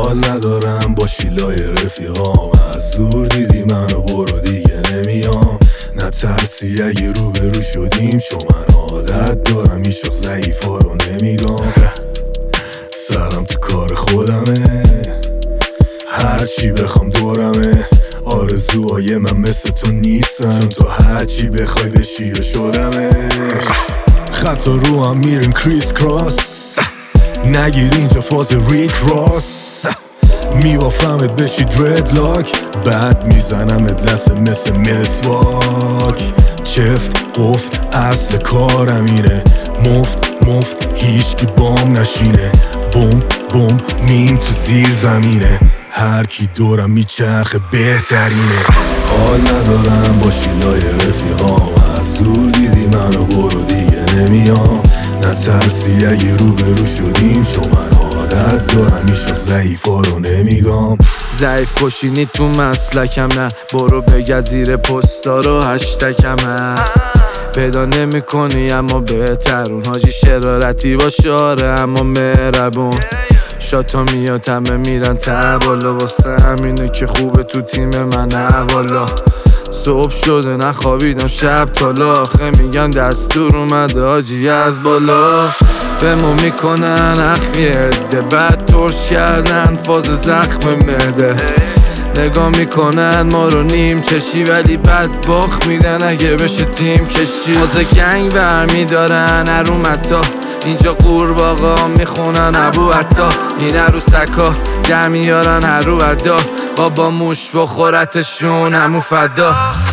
حال ندارم با شیلای رفیقام، از دور دیدی منو برو دیگه نمیام. نترسی اگه روبرو شدیم، چون من عادت دارم هیچ وقت ضعیفا رو نمیگم. سرم تو کار خودمه، هرچی بخوام دورمه. آرزوهای من مثل تو نیستن، چون تو هرچی بخوای بشی و شدمش. خطا رو هم میریم کریس کراس، نگیر اینجا فاز ریک راس. میبافمت بشی دردلاک، بعد میزنمت لسه مثل مسواک. چفت قفل اصل کارم اینه، مفت هیچ کی بام نشینه. بوم مین تو زیر زمینه، هر کی دورم میچرخه بهترینه. حال ندارم با شیلای رفیقام، از دور دیدی منو برو دیگه نمیام. نترسی اگه روبرو شدیم، چون من عادت دارم هیچ وقت ضعیفا رو نمیگم. ضعیف کشینی تو مسلکم، نه برو بگرد زیر پستا رو هشتکمه. پیدا نمی کنی اما بهترون، حاجی شرارتی با شاره اما مهربون. شاتا میاد همه میرن تبالا، واسه همینه که خوبه تو تیم من اوالا. صبح شده نخوابیدم شب تالا، آخه میگن دستور اومده حاجی از بالا. به ما میکنن اخمی عده، بعد ترش کردن فاز زخم معده. نگاه میکنن ما رو نیم چشی، ولی بعد باخت میدن اگه بشه تیم کشی. فاز گنگ برمیدارن ارومتا، اینجا قورباغا میخونن ابو عطا. این عروسکا در میارن هر رو ادا، بابا موش بخورتشون همون فدا.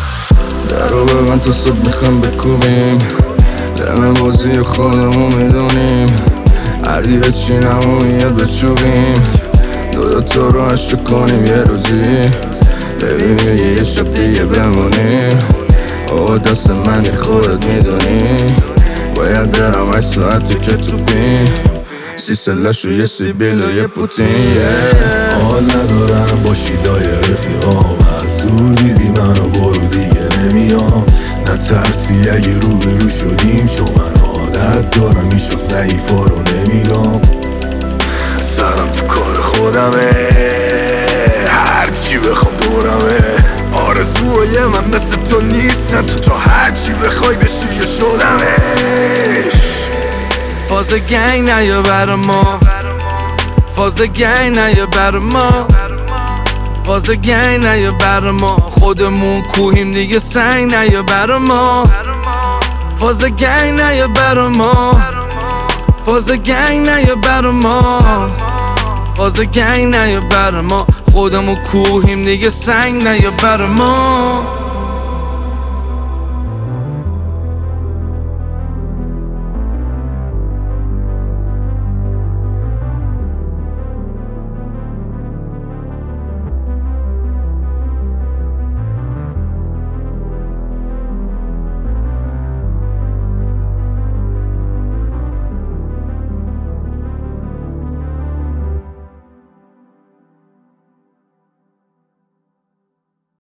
درو به من تو صبح میخوام بکوبیم، دم بازی خودمو میدونیم. هردی به چینمو میاد بچوبیم، دو تو رو عشق کنیم یه روزی. ببین یه شب دیگه بمونیم، آقا دست منی خودت میدونی. باید برم 8 ساعتی که تو بین، 30 سلش و یه سیبیل و یه پوتین. حال ندارم با شیلای رفیقام، از دور دیدی منو برو دیگه نمیام. نترسی اگه روبرو شدیم، چون من عادت دارم هیچ وقت ضعیفا رو نمیگم. سرم تو کار خودمه، هرچی بخوام دورمه. آرزوهای من مثل تو نیستن، تو هرچی بخوای بشی یا شدمش. فاز گنگ نیا برا ما، فاز گنگ نیا برا ما، فاز گنگ نیا برا ما. خودمون کوهیم دیگه سنگ نیا برا ما. فاز گنگ نیا برا ما، فاز گنگ نیا برا ما، فاز گنگ نیا برا ما. خودمون کوهیم دیگه سنگ نیا برا ما.